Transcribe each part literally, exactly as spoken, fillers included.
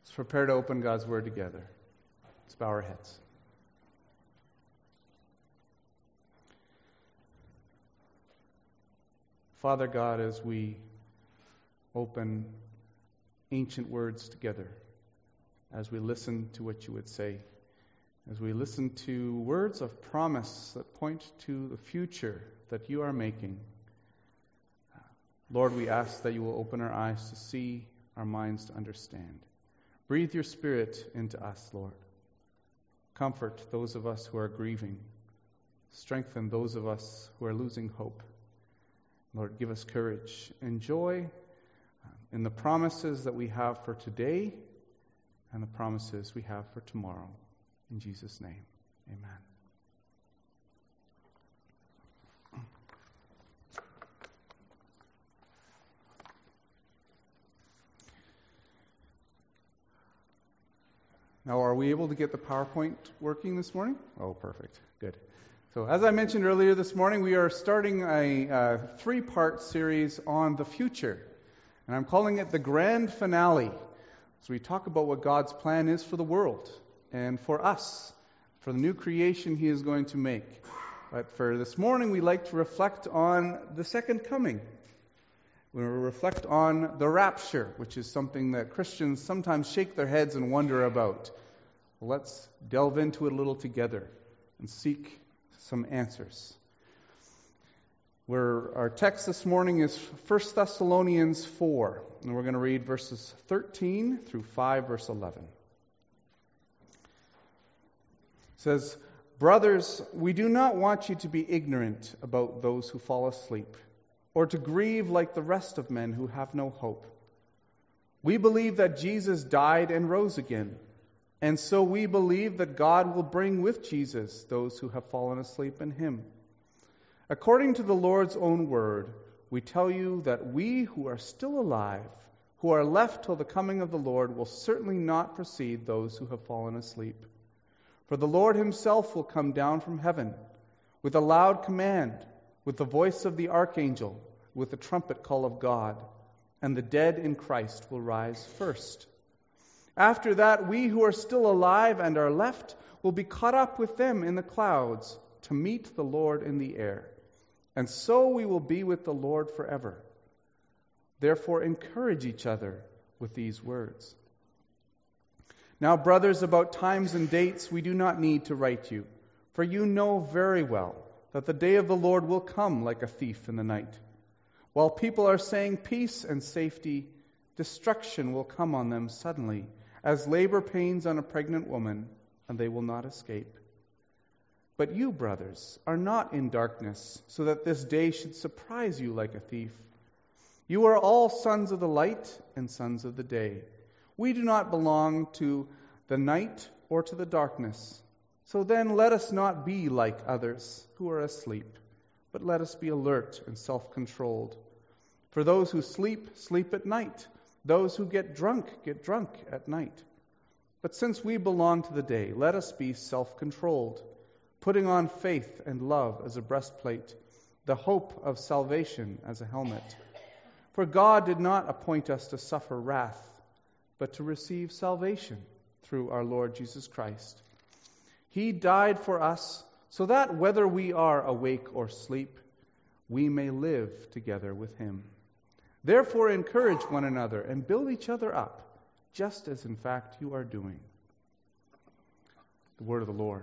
Let's prepare to open God's Word together. Let's bow our heads. Father God, as we open ancient words together, as we listen to what you would say, as we listen to words of promise that point to the future that you are making, Lord, we ask that you will open our eyes to see, our minds to understand. Breathe your Spirit into us, Lord. Comfort those of us who are grieving. Strengthen those of us who are losing hope. Lord, give us courage and joy in the promises that we have for today and the promises we have for tomorrow. In Jesus' name, amen. Now, are we able to get the PowerPoint working this morning? Oh, perfect. Good. So, as I mentioned earlier this morning, we are starting a uh, three-part series on the future. And I'm calling it the grand finale. So we talk about what God's plan is for the world and for us, for the new creation He is going to make. But for this morning, we like to reflect on the second coming. We reflect on the rapture, which is something that Christians sometimes shake their heads and wonder about. Well, let's delve into it a little together and seek some answers. Where our text this morning is First Thessalonians four, and we're going to read verses thirteen through five, verse eleven. It says, "Brothers, we do not want you to be ignorant about those who fall asleep, or to grieve like the rest of men who have no hope. We believe that Jesus died and rose again, and so we believe that God will bring with Jesus those who have fallen asleep in Him. According to the Lord's own word, we tell you that we who are still alive, who are left till the coming of the Lord, will certainly not precede those who have fallen asleep. For the Lord Himself will come down from heaven with a loud command, with the voice of the archangel, with the trumpet call of God, and the dead in Christ will rise first. After that, we who are still alive and are left will be caught up with them in the clouds to meet the Lord in the air. And so we will be with the Lord forever. Therefore, encourage each other with these words. Now, brothers, about times and dates we do not need to write you, for you know very well that the day of the Lord will come like a thief in the night. While people are saying peace and safety, destruction will come on them suddenly, as labor pains on a pregnant woman, and they will not escape. But you, brothers, are not in darkness, so that this day should surprise you like a thief. You are all sons of the light and sons of the day. We do not belong to the night or to the darkness. So then let us not be like others who are asleep, but let us be alert and self-controlled. For those who sleep, sleep at night. Those who get drunk, get drunk at night. But since we belong to the day, let us be self-controlled, putting on faith and love as a breastplate, the hope of salvation as a helmet. For God did not appoint us to suffer wrath, but to receive salvation through our Lord Jesus Christ. He died for us so that whether we are awake or asleep, we may live together with Him. Therefore, encourage one another and build each other up, just as in fact you are doing." The word of the Lord.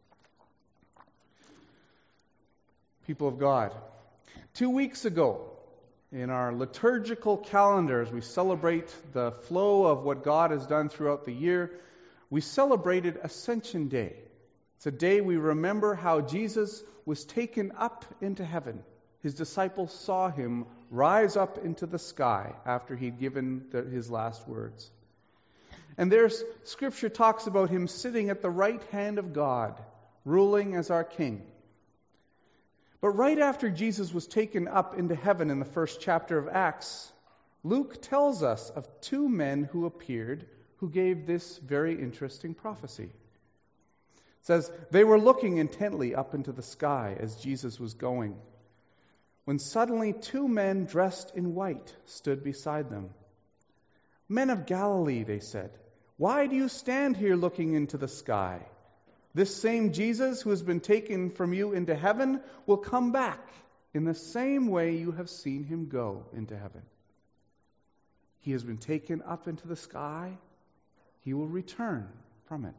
People of God, two weeks ago, in our liturgical calendars, we celebrate the flow of what God has done throughout the year. We celebrated Ascension Day. It's a day we remember how Jesus was taken up into heaven. His disciples saw Him rise up into the sky after He'd given the, His last words. And there's Scripture talks about Him sitting at the right hand of God, ruling as our King. But right after Jesus was taken up into heaven in the first chapter of Acts, Luke tells us of two men who appeared who gave this very interesting prophecy. It says, "They were looking intently up into the sky as Jesus was going, when suddenly two men dressed in white stood beside them. 'Men of Galilee,' they said, Why do you stand here looking into the sky? This same Jesus who has been taken from you into heaven will come back in the same way you have seen him go into heaven. He has been taken up into the sky. He will return from it.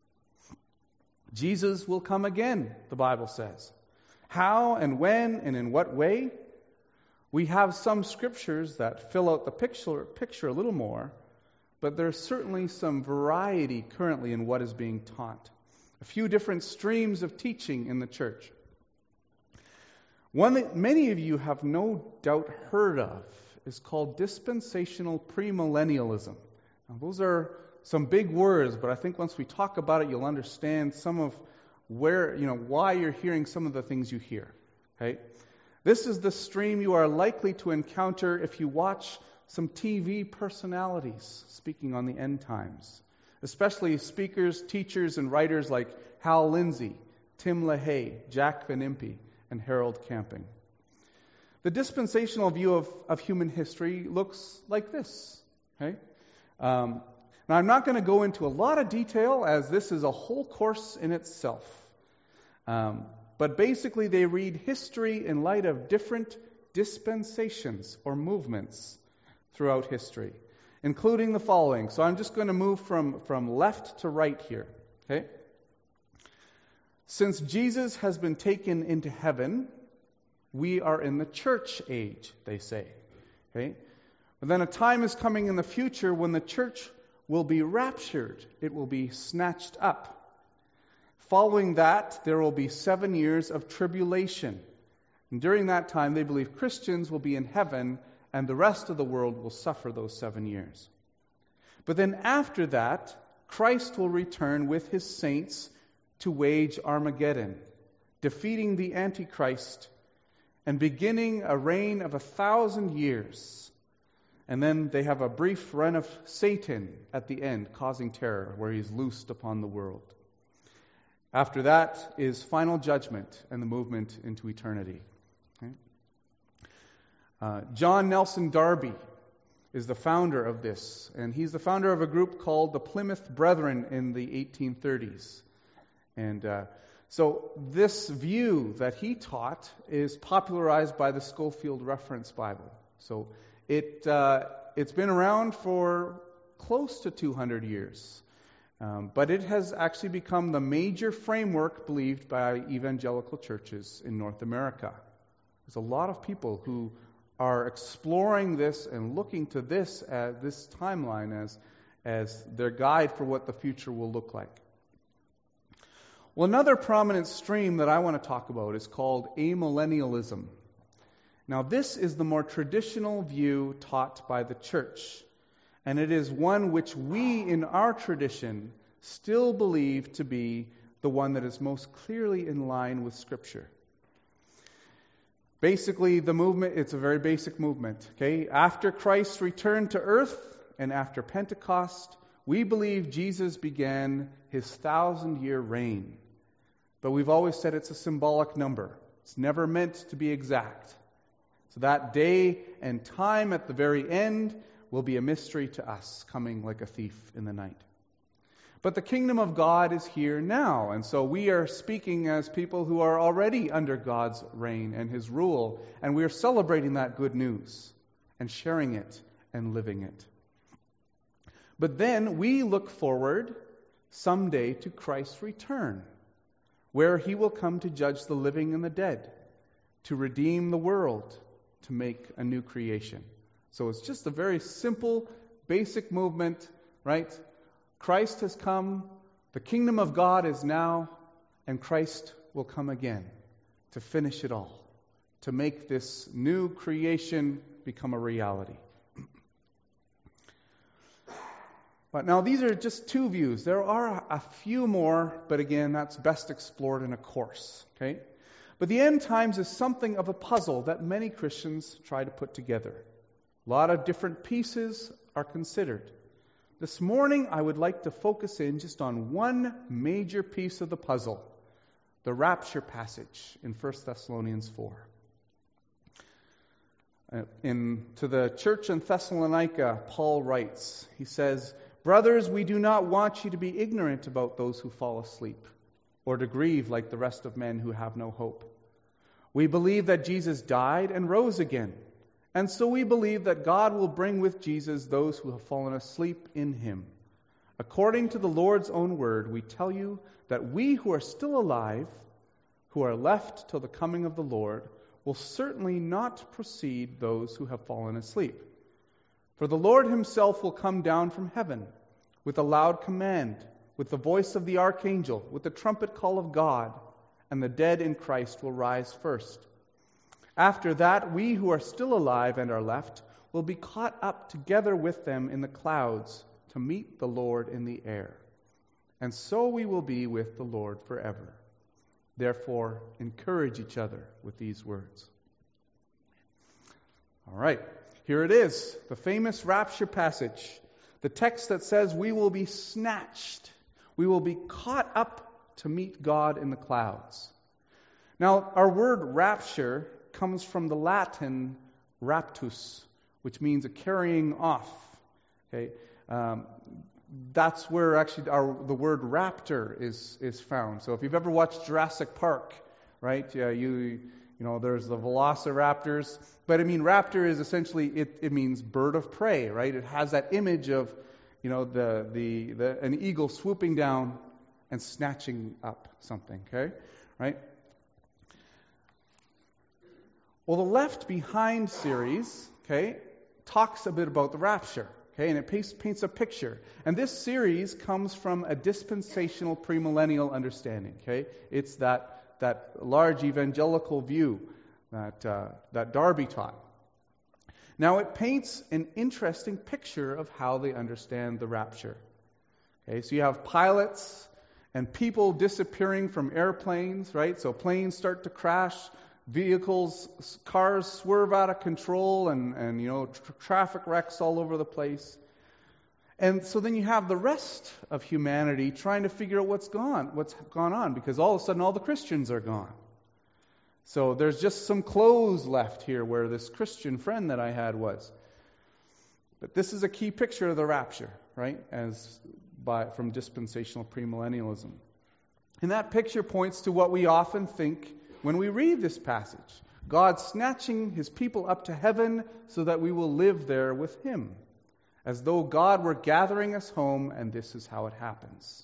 Jesus will come again, the Bible says. How and when and in what way? We have some scriptures that fill out the picture, picture a little more, but there's certainly some variety currently in what is being taught. A few different streams of teaching in the church. One that many of you have no doubt heard of is called dispensational premillennialism. Now, those are some big words, but I think once we talk about it, you'll understand some of where, you know, why you're hearing some of the things you hear. Okay? This is the stream you are likely to encounter if you watch some T V personalities speaking on the end times, especially speakers, teachers, and writers like Hal Lindsey, Tim LaHaye, Jack Van Impe, and Harold Camping. The dispensational view of, of human history looks like this. Okay? Um, now, I'm not going to go into a lot of detail, as this is a whole course in itself. Um, but basically, they read history in light of different dispensations or movements throughout history, including the following. So I'm just going to move from, from left to right here. Okay? Since Jesus has been taken into heaven, we are in the church age, they say. Okay? But then a time is coming in the future when the church will be raptured. It will be snatched up. Following that, there will be seven years of tribulation. And during that time, they believe Christians will be in heaven and the rest of the world will suffer those seven years. But then after that, Christ will return with his saints to wage Armageddon, defeating the Antichrist and beginning a reign of a thousand years. And then they have a brief run of Satan at the end, causing terror, where he's loosed upon the world. After that is final judgment and the movement into eternity. Okay? Uh, John Nelson Darby is the founder of this, and he's the founder of a group called the Plymouth Brethren in the eighteen thirties. And uh, so this view that he taught is popularized by the Scofield Reference Bible. So it uh, it's been around for close to two hundred years. Um, but it has actually become the major framework believed by evangelical churches in North America. There's a lot of people who are exploring this and looking to this as this timeline as, as their guide for what the future will look like. Well, another prominent stream that I want to talk about is called amillennialism. Now, this is the more traditional view taught by the church. And it is one which we in our tradition still believe to be the one that is most clearly in line with Scripture. Basically, the movement, it's a very basic movement. Okay? After Christ's return to earth and after Pentecost, we believe Jesus began his thousand-year reign. But we've always said it's a symbolic number. It's never meant to be exact. So that day and time at the very end will be a mystery to us, coming like a thief in the night. But the kingdom of God is here now, and so we are speaking as people who are already under God's reign and his rule, and we are celebrating that good news and sharing it and living it. But then we look forward someday to Christ's return, where he will come to judge the living and the dead, to redeem the world, to make a new creation. So it's just a very simple, basic movement, right? Christ has come, the kingdom of God is now, and Christ will come again to finish it all, to make this new creation become a reality. But now these are just two views. There are a few more, but again, that's best explored in a course, okay? But the end times is something of a puzzle that many Christians try to put together. A lot of different pieces are considered. This morning, I would like to focus in just on one major piece of the puzzle, the rapture passage in First Thessalonians four. In, to the church in Thessalonica, Paul writes, he says, Brothers, we do not want you to be ignorant about those who fall asleep, or to grieve like the rest of men who have no hope. We believe that Jesus died and rose again, and so we believe that God will bring with Jesus those who have fallen asleep in him. According to the Lord's own word, we tell you that we who are still alive, who are left till the coming of the Lord, will certainly not precede those who have fallen asleep. For the Lord himself will come down from heaven with a loud command, with the voice of the archangel, with the trumpet call of God, and the dead in Christ will rise first. After that, we who are still alive and are left will be caught up together with them in the clouds to meet the Lord in the air. And so we will be with the Lord forever. Therefore, encourage each other with these words. All right, here it is, the famous rapture passage. The text that says we will be snatched. We will be caught up to meet God in the clouds. Now, our word rapture comes from the Latin raptus, which means a carrying off. Okay, um, that's where actually our the word raptor is is found. So if you've ever watched Jurassic Park, right? Yeah, you you know there's the velociraptors, but I mean raptor is essentially it it means bird of prey, right? It has that image of you know the the, the an eagle swooping down and snatching up something, okay? Right? Well, the Left Behind series, okay, talks a bit about the rapture. Okay, and it paints, paints a picture. And this series comes from a dispensational premillennial understanding. Okay, it's that that large evangelical view that uh, that Darby taught. Now, it paints an interesting picture of how they understand the rapture. Okay, so you have pilots and people disappearing from airplanes, right? So planes start to crash. Vehicles, cars swerve out of control and, and you know, tr- traffic wrecks all over the place. And so then you have the rest of humanity trying to figure out what's gone, what's gone on, because all of a sudden all the Christians are gone. So there's just some clothes left here where this Christian friend that I had was. But this is a key picture of the rapture, right? As by from dispensational premillennialism. And that picture points to what we often think when we read this passage, God snatching his people up to heaven so that we will live there with him, as though God were gathering us home, and this is how it happens.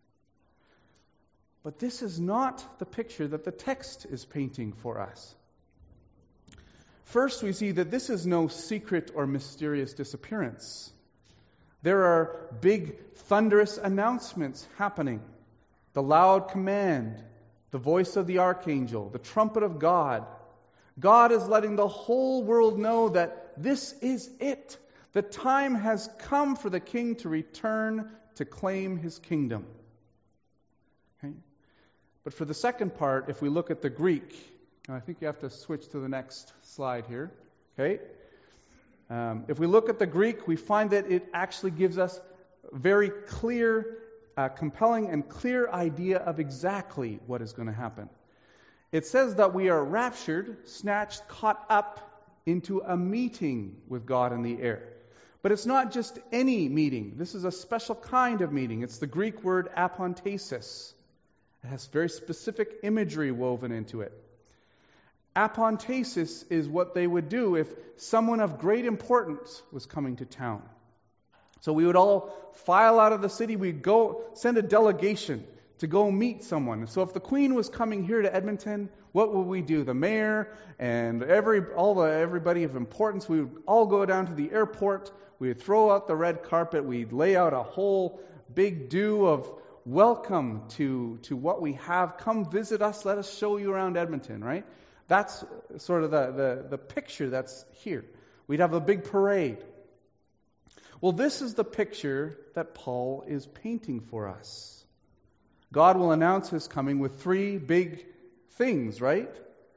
But this is not the picture that the text is painting for us. First, we see that this is no secret or mysterious disappearance. There are big, thunderous announcements happening. The loud command, the voice of the archangel, the trumpet of God. God is letting the whole world know that this is it. The time has come for the king to return to claim his kingdom. Okay? But for the second part, if we look at the Greek, and I think you have to switch to the next slide here. Okay? Um, if we look at the Greek, we find that it actually gives us very clear A compelling and clear idea of exactly what is going to happen. It says that we are raptured, snatched, caught up into a meeting with God in the air. But it's not just any meeting. This is a special kind of meeting. It's the Greek word apontesis. It has very specific imagery woven into it. Apontesis is what they would do if someone of great importance was coming to town. So we would all file out of the city. We'd go send a delegation to go meet someone. So if the Queen was coming here to Edmonton, what would we do? The mayor and every all the everybody of importance, we would all go down to the airport. We would throw out the red carpet. We'd lay out a whole big do of welcome to, to what we have. Come visit us. Let us show you around Edmonton, right? That's sort of the, the, the picture that's here. We'd have a big parade. Well, this is the picture that Paul is painting for us. God will announce his coming with three big things, right?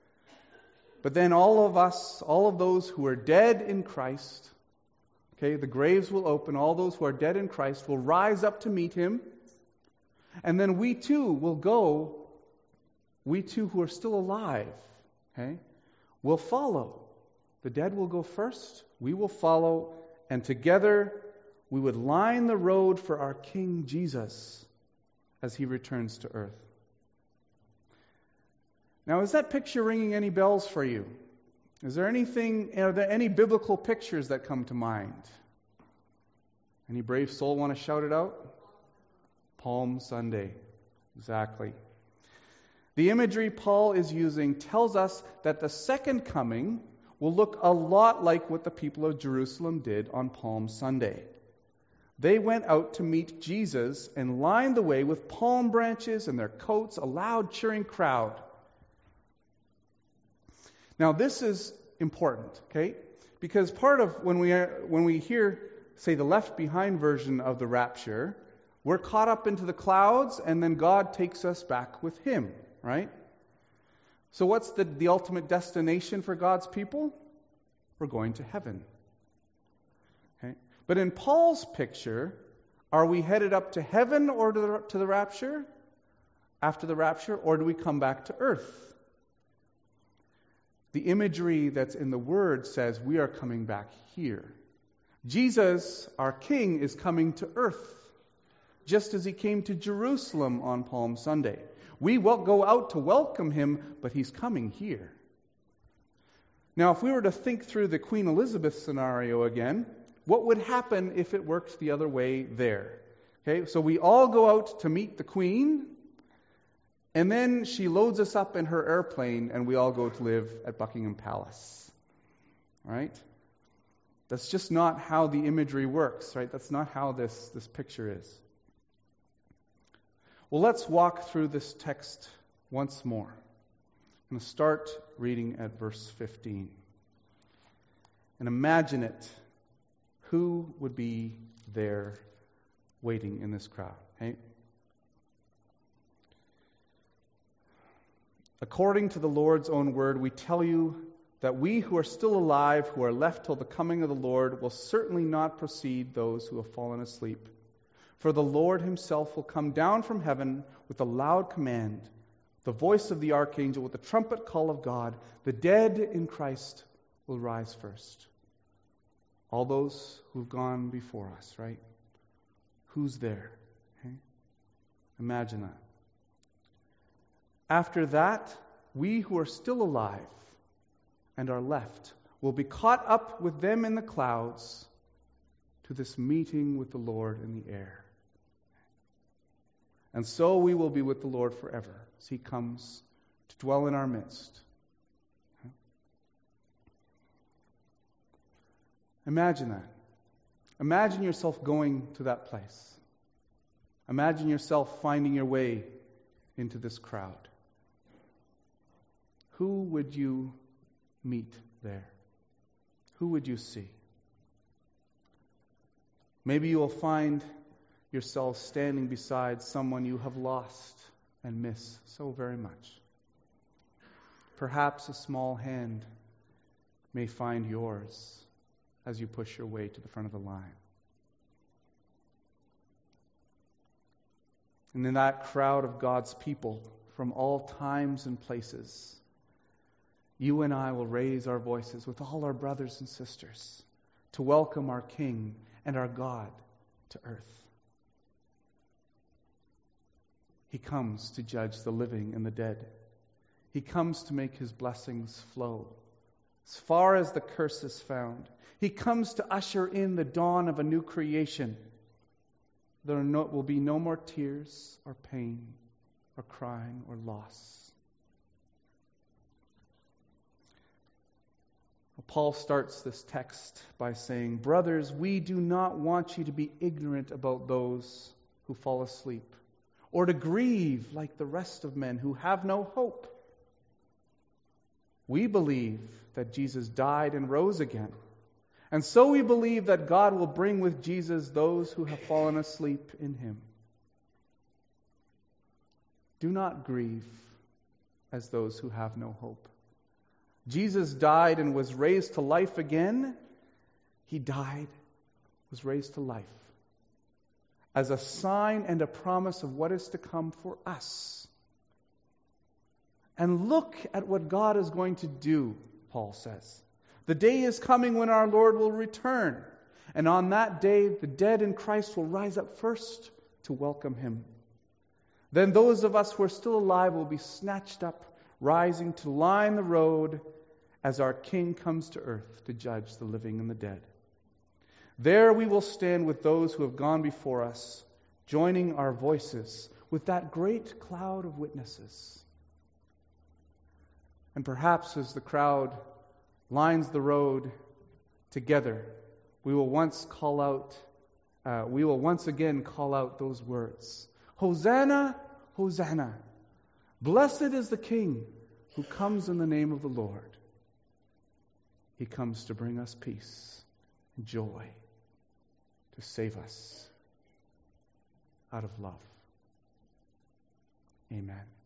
But then all of us, all of those who are dead in Christ, okay, the graves will open. All those who are dead in Christ will rise up to meet him. And then we too will go, we too who are still alive, okay, will follow. The dead will go first. We will follow. And together we would line the road for our King Jesus as he returns to earth. Now, is that picture ringing any bells for you? Is there anything, are there any biblical pictures that come to mind? Any brave soul want to shout it out? Palm Sunday. Exactly. The imagery Paul is using tells us that the second coming will look a lot like what the people of Jerusalem did on Palm Sunday. They went out to meet Jesus and lined the way with palm branches and their coats, a loud cheering crowd. Now this is important, okay? Because part of when we are, when we hear, say, the Left Behind version of the rapture, we're caught up into the clouds and then God takes us back with him, right? So what's the, the ultimate destination for God's people? We're going to heaven. Okay? But in Paul's picture, are we headed up to heaven or to the, to the rapture? After the rapture, or do we come back to earth? The imagery that's in the Word says we are coming back here. Jesus, our King, is coming to earth, just as he came to Jerusalem on Palm Sunday. We will go out to welcome him, but he's coming here. Now, if we were to think through the Queen Elizabeth scenario again, what would happen if it worked the other way there? Okay, so we all go out to meet the Queen, and then she loads us up in her airplane, and we all go to live at Buckingham Palace. Right? That's just not how the imagery works, right? That's not how this, this picture is. Well, let's walk through this text once more. I'm going to start reading at verse fifteen. And imagine it. Who would be there waiting in this crowd? Okay? According to the Lord's own word, we tell you that we who are still alive, who are left till the coming of the Lord, will certainly not precede those who have fallen asleep. For the Lord himself will come down from heaven with a loud command, the voice of the archangel, with the trumpet call of God. The dead in Christ will rise first. All those who've gone before us, right? Who's there? Okay? Imagine that. After that, we who are still alive and are left will be caught up with them in the clouds to this meeting with the Lord in the air. And so we will be with the Lord forever as he comes to dwell in our midst. Imagine that. Imagine yourself going to that place. Imagine yourself finding your way into this crowd. Who would you meet there? Who would you see? Maybe you will find yourself standing beside someone you have lost and miss so very much. Perhaps a small hand may find yours as you push your way to the front of the line. And in that crowd of God's people from all times and places, you and I will raise our voices with all our brothers and sisters to welcome our King and our God to earth. He comes to judge the living and the dead. He comes to make his blessings flow as far as the curse is found. He comes to usher in the dawn of a new creation. There are no, will be no more tears or pain or crying or loss. Paul starts this text by saying, "Brothers, we do not want you to be ignorant about those who fall asleep, or to grieve like the rest of men who have no hope. We believe that Jesus died and rose again. And so we believe that God will bring with Jesus those who have fallen asleep in him. Do not grieve as those who have no hope. Jesus died and was raised to life again. He died, was raised to life, as a sign and a promise of what is to come for us. And look at what God is going to do," Paul says. "The day is coming when our Lord will return, And on that day, the dead in Christ will rise up first to welcome him. Then those of us who are still alive will be snatched up, rising to line the road as our King comes to earth to judge the living and the dead. There we will stand with those who have gone before us, joining our voices with that great cloud of witnesses. And perhaps as the crowd lines the road together, we will once call out, uh, we will once again call out those words. Hosanna, Hosanna. Blessed is the King who comes in the name of the Lord. He comes to bring us peace and joy, to save us out of love. Amen.